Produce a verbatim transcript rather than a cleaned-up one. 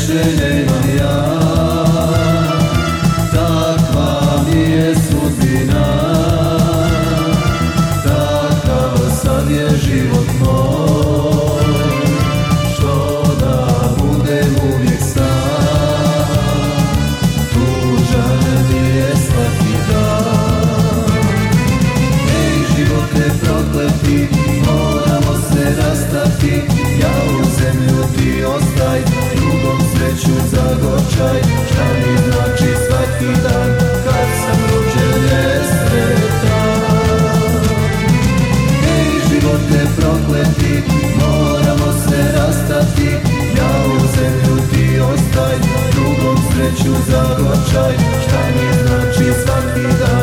više nemam ja. Takva mi je sudbina, takav sad je život moj, što da budem uvijek sam, tužan mi je svaki dan. Ej živote prokleti, moramo se rastati, ja u zemlju ti ostaj, drugom sreću zagorčaj. Šta mi znači svaki dan kad sam rođen nesretan? Ej živote prokleti, moramo se rastati, ja u zemlju ti ostaj, drugom sreću zagorčaj. Šta mi znači svaki dan